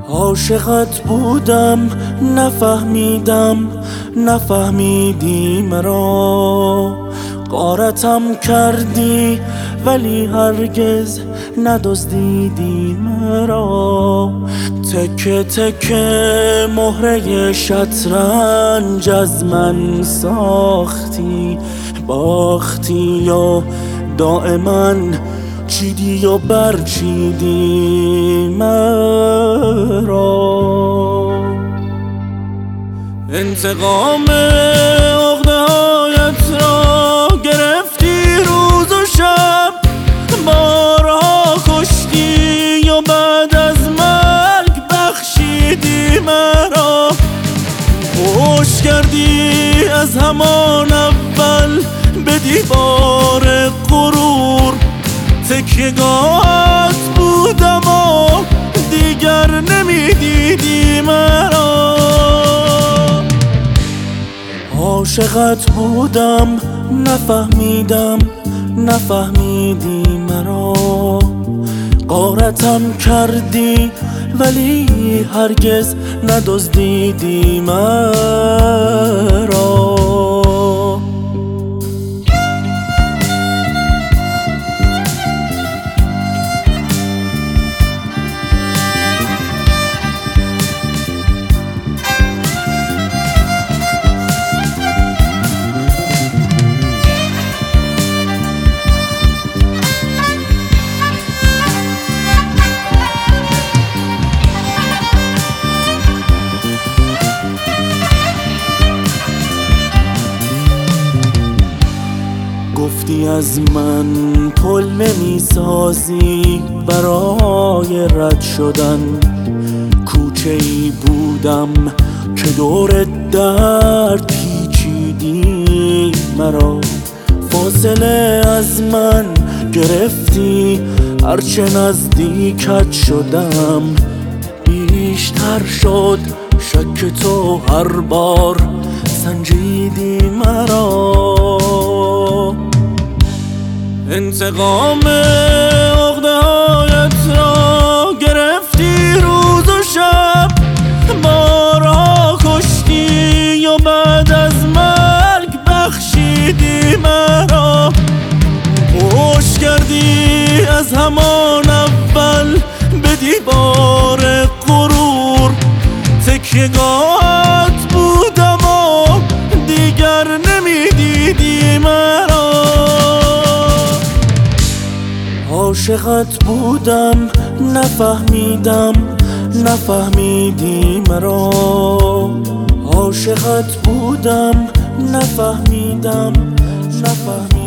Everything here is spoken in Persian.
عاشقت بودم نفهمیدی مرا. غارتم کردی ولی هرگز ندزدیدی مرا. تکه تکه مهره شطرنج از من ساختی، باختی و دائما چیدی و برچیدی مرا. انتقام عقده‌هایت را گرفتی روز و شب، بارها کشتی و بعد از مرگ بخشیدی مرا. پشت کردی از همان اول به دیوار غرور، تکیه‌گاهت بودم و دیگر نمیدیدی مرا. عاشقت بودم نفهمیدی مرا. غارتم کردی ولی هرگز ندزدیدی مرا. گفتی از من پل نمیسازی برای رد شدن، کوچه‌ای بودم که دور درد پیچیدی مرا. فاصله از من گرفتی، هرچه نزدیکت شدم بیشتر شد شک تو، هر بار سنجیدی مرا. انتقام عقده‌هایت را گرفتی روز و شب، بارها کشتی و بعد از مرگ بخشیدی مرا. پشت کردی از همان اول به دیوار غرور، تکیه‌گاهت بودم و دیگر نمیدیدی مرا. عاشقت بودم نفهمیدی مرا. عاشقت بودم نفهمیدی